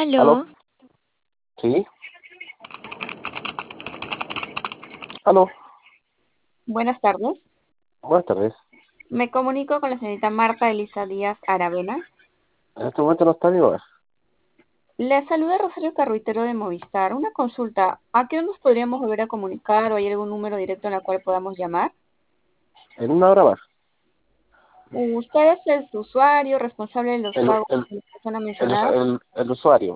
¿Aló? Aló, ¿Sí? ¿Aló? buenas tardes. Buenas tardes. Me comunico con la señorita Marta Elisa Díaz Aravena. En este momento no está en mi hogar. Le saluda Rosario Carruitero de Movistar. Una consulta. ¿A qué hora nos podríamos volver a comunicar o hay algún número directo en el cual podamos llamar? En una hora más. Usted es el usuario responsable de los El, pagos el, de la persona el, mencionada. el usuario.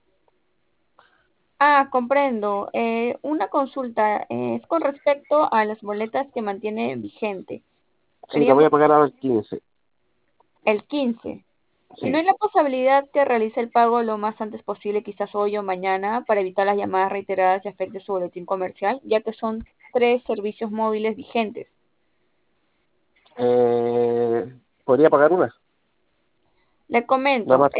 Comprendo. Una consulta es con respecto a las boletas que mantiene vigente. Sí, la voy Queríamos a pagar ahora el 15. el 15. ¿Y no Sí. hay la posibilidad que realice el pago lo más antes posible, quizás hoy o mañana, para evitar las llamadas reiteradas y afecte su boletín comercial, ya que son 3 servicios móviles vigentes? ¿Podría pagar una? Le Nada comento, más.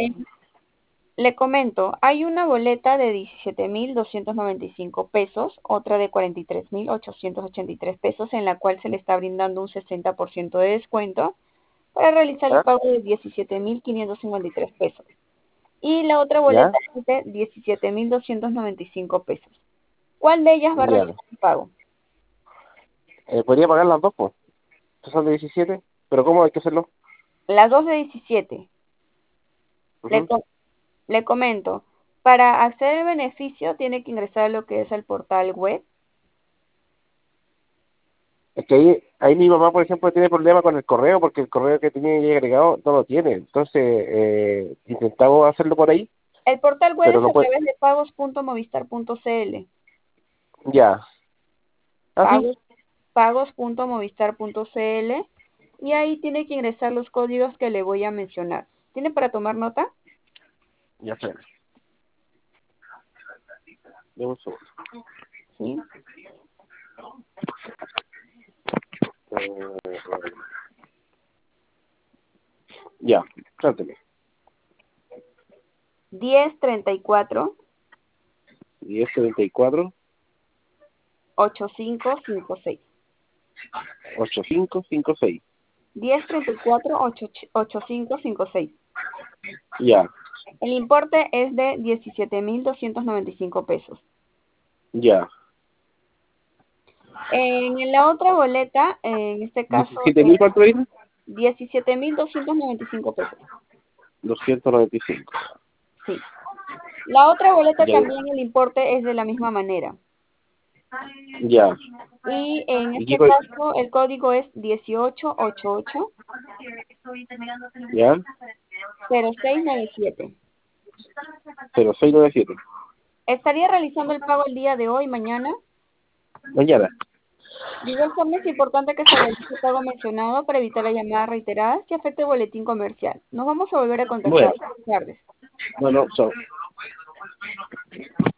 hay una boleta de 17.295 pesos, otra de 43.883 pesos, en la cual se le está brindando un 60% de descuento para realizar el ¿Ya? pago de 17.553 pesos. Y la otra boleta ¿Ya? es de 17.295 pesos. ¿Cuál de ellas va a Ya. realizar el pago? ¿Podría pagar las dos, pues? Estas son de 17. ¿Pero cómo hay que hacerlo? Las dos de 17. Le, Ujú. co- le comento, para acceder al beneficio tiene que ingresar a lo que es el portal web. Es que ahí mi mamá, por ejemplo, tiene problemas con el correo porque el correo que tenía ahí agregado no lo tiene. Entonces, intentamos hacerlo por ahí, El portal web pero es no a puede. través de pagos.movistar.cl. Ya. ¿Ah, sí? Pagos, pagos.movistar.cl. Y ahí tiene que ingresar los códigos que le voy a mencionar. ¿Tiene para tomar nota? Ya sé. Deme un segundo. Sí. Eh, ya, tráteme. 1034 1074 8556. 8556. 1034 8556. Ya, El importe es de 17.295 pesos. ya. En la otra boleta, en este caso, 17.000, ¿cuánto dice? 17.295 pesos. 295. Sí. La otra boleta Ya, también el importe es de la misma manera. ya. Y en ¿Y qué este caso el código es 1888 Ya, 0697. 0697. ¿Estaría realizando el pago el día de hoy, mañana? Mañana. De igual forma, es importante que se realice el pago mencionado para evitar las llamadas reiteradas que afecte el boletín comercial. Nos vamos a volver a Bueno, contactar. Buenas tardes. bueno, chao.